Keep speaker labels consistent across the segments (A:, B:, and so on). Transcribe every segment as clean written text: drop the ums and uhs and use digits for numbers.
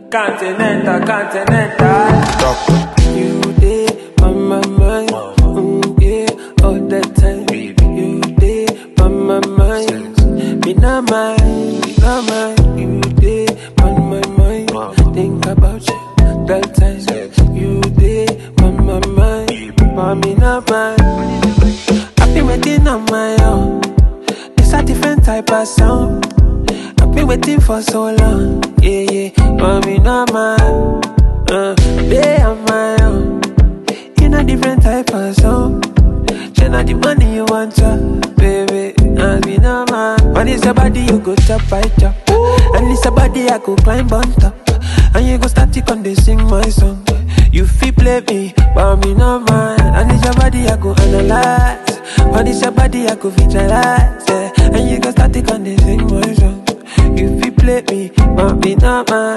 A: Continental, continental.
B: Stop.
C: You did on my mind, yeah, all the time. You did on my mind, me not mind, me not mind. You did on my mind, think about you that time. You did on my mind, but me not mind. I've been waiting on my own. It's a different type of sound. I've been waiting for so long, yeah, but me not mind. They on my own, in a different type of song. Share not the money you want to, baby. And me no man. When it's a body you go chop by chop, and it's a body I go climb on top, and you go start to come they sing my song. You feel play me, but me no man. And it's your body I go analyze, when it's your body I go visualize, yeah. And you go start to come they sing my song. You feel play me, but me no man.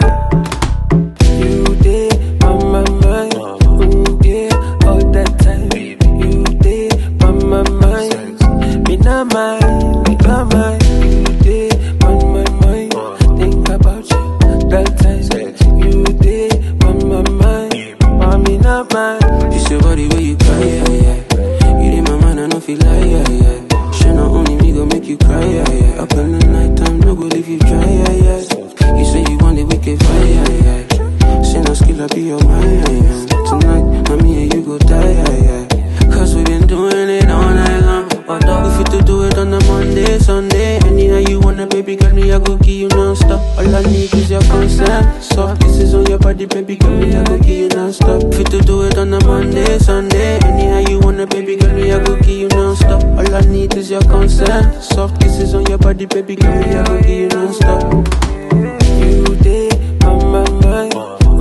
C: You did on my mind, yeah, all the time. You did on my mind, me not mind, me not mind. You did on my mind, think about you that time. You did on my mind, but me not mind.
D: It's your body where you cry, yeah, yeah. You in my mind, I don't feel like, yeah, yeah. Sure, not only me go make you cry, yeah, yeah. Up in the night time, no go leave you dry, yeah, yeah. You say you want the wicked fire, yeah, yeah. No skill, I be your mind. Tonight, mommy and you go die, yeah, yeah. Cause we been doing it all night long. Although if you to do it on a Monday, Sunday, anyhow you wanna, baby girl, me I go give you non-stop. All I need is your consent. Soft kisses on your body, baby girl, me I go give you non-stop. If you to do it on a Monday, Sunday, anyhow you wanna, baby girl, me I go give you non-stop. All I need is your consent. Soft kisses on your body, baby girl, me I go give you non-stop.
C: You did on my mind,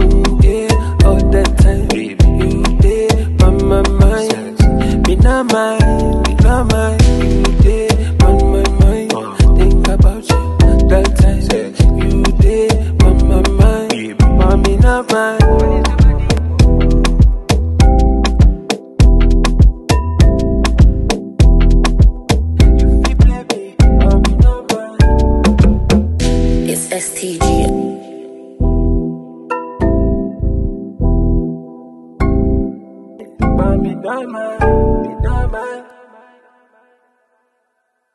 C: all the time. You did on my mind, me not mind, me not mind. You did on my mind, think about you that time. You did on my mind, but me not mind. You feel play me, but me not mind.
E: It's STG.
C: But me not mind.